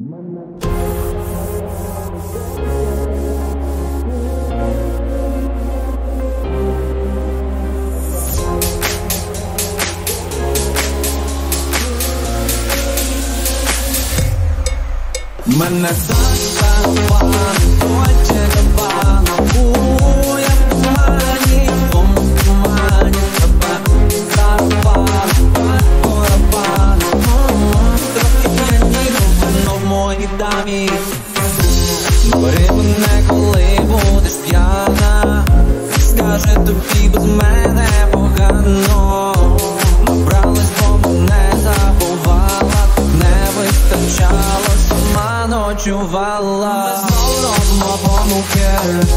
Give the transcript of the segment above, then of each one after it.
Мене застава, хоче кабана, я в тумані, в тому тумані тебе зарвала, корабана, трохи п'яні, воно в моїй дамі. Бери мене, коли будеш п'яна, скаже тобі без мене погано. Набралась, бо мене забувала, не вистачало, сама ночувала. Ми знову робимо помилки,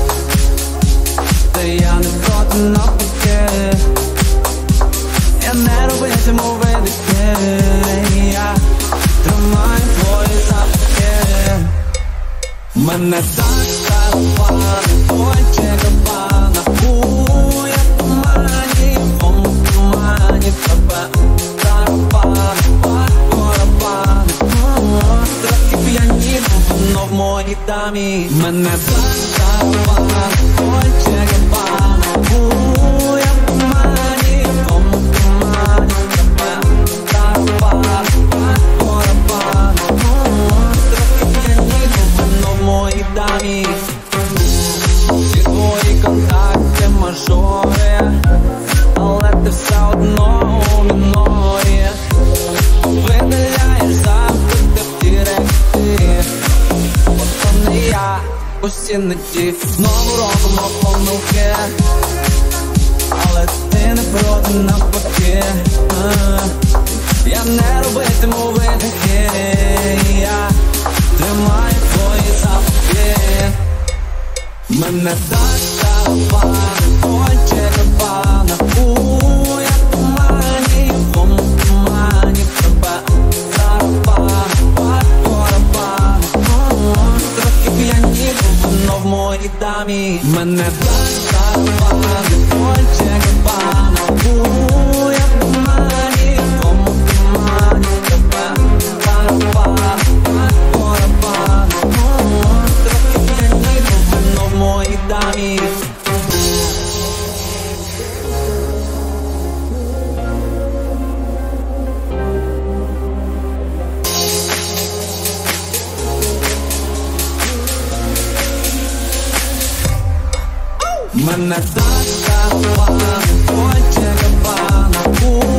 та я не проти навпаки. Я не робитиму видихи, я тримаю твої запахи. Мене застава, хоче кабана, я в тумані, в тому тумані тебе зарвала, корабана, трохи п'яні, воно в моїй дамі. Мене застава, хоче кабана, я в тумані, в тому тумані тебе зарвала, корабана, трохи п'яні, воно в моїй дамі. Всі твої контакти мажори, але ти все одно у мінорі. Видаляєш запити в директи, от то не я, постійно ті. Знову робимо помилки, але ти не проти навпаки. Я не робитиму видихи, я тримаю твої запахи. Мене застава, хоче кабана, я в тумані, в тому тумані тебе зарвала, корабана, трохи п'яні, воно в моїй дамі. Мене застава, хоче кабана, я в тумані, в тому тумані тебе зарвала, корабана, трохи п'яні, воно в моїй дамі. Мене застава, хоче кабана,